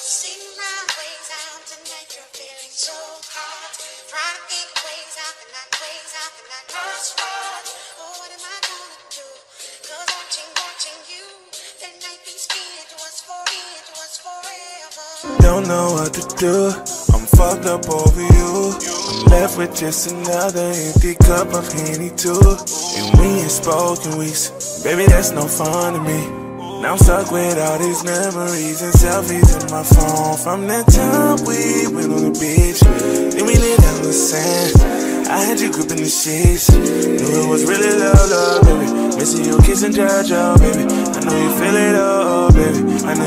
Sing my ways out tonight, you're feeling so hot. Trying to think of ways out the night, lost heart. Oh, what am I gonna do? 'Cause watching you, there might be skin to us forever. Don't know what to do, I'm fucked up over you. I'm left with just another empty cup of Henny too. And we ain't spoken weeks, baby that's no fun to me. Now I'm stuck with all these memories and selfies in my phone. From that time we went on the beach, then we laid down the sand. I had you gripping the sheets, knew it was really love, baby. Missing you kissing Jojo, baby. I know you feel it, oh, baby. I know